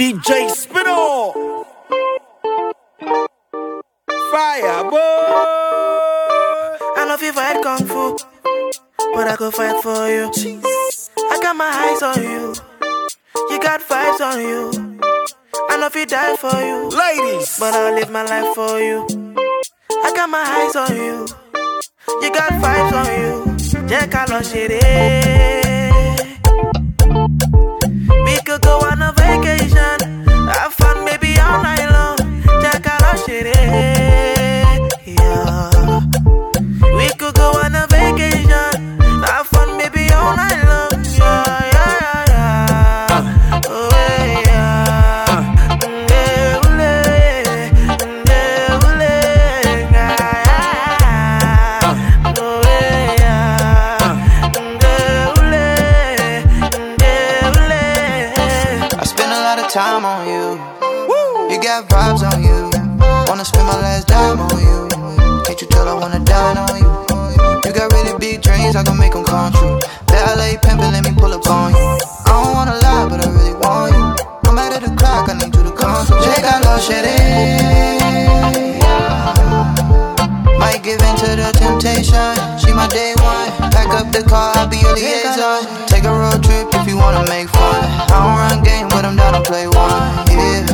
DJ Spino. Fire boy. I know if you fight kung fu, but I go fight for you. I got my eyes on you. You got vibes on you. I know if you die for you, Ladies, but I'll live my life for you. I got my eyes on you. You got vibes on you. Jẹ́ ká lọ ṣeré. We could go on a vacation, have fun maybe all night long. Jẹ́ ká lọ ṣeré. Yeah. We could go on a vacation, have fun maybe all night long. Yeah, yeah, yeah. Oh, yeah. I spend a lot of time on you. You got vibes on you. Wanna spend my last dime on you. Can't you tell I wanna dine on you? You got really big dreams, I can make them come true. Ballet pimpin', let me pull up on you. I don't wanna lie, but I really want you. I'm out of the clock, I need you to come through. Jẹ́ ká lọ ṣeré. Might give in to the temptation. She my day one. Pack up the car, I'll be your liaison. Take a road trip if you wanna make fun. I don't run game, but I'm down to play one. Yeah.